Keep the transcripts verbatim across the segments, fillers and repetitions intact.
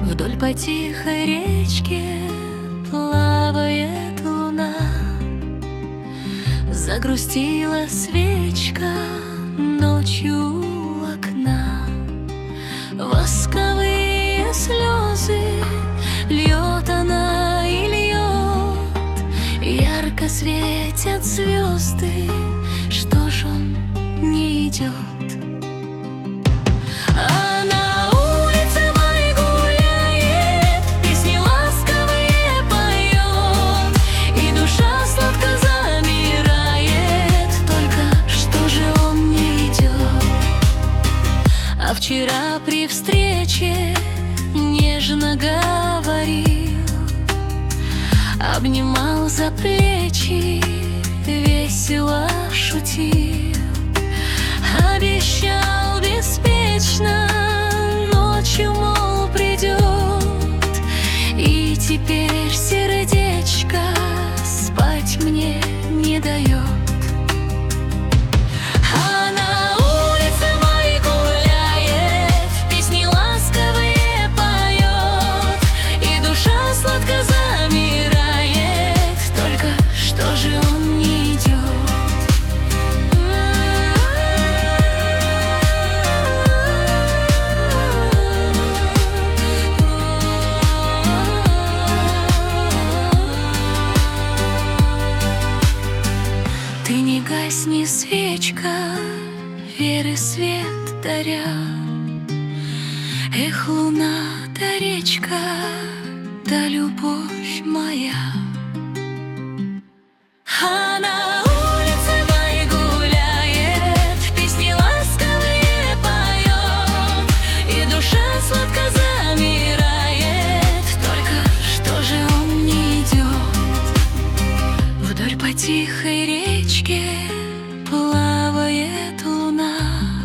Вдоль по тихой речке плавает луна. Загрустила свечка ночью у окна. Восковые слезы льет она и льет. Ярко светят звезды, что ж он не идет? А на улице май гуляет, песни ласковые поет, и душа сладко замирает. Только что же он не идет? А вчера при встрече нежно говорил, обнимал за плечи, весело шутил, обещал беспечно, ночью, мол, придет. И теперь сердечко спать мне не дает. А на улице май гуляет, песни ласковые поет, и душа сладко замирает. Только что же он не идет? Ты не гасни, свечка, веры свет даря. Эх, луна да речка, да любовь моя. А на улице май гуляет, песни ласковые поет, и душа сладко замирает. Только что же он не идет? Вдоль по тихой речке плавает луна.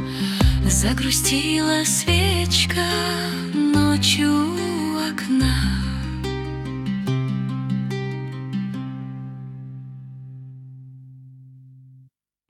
Загрустила свечка ночью у окна.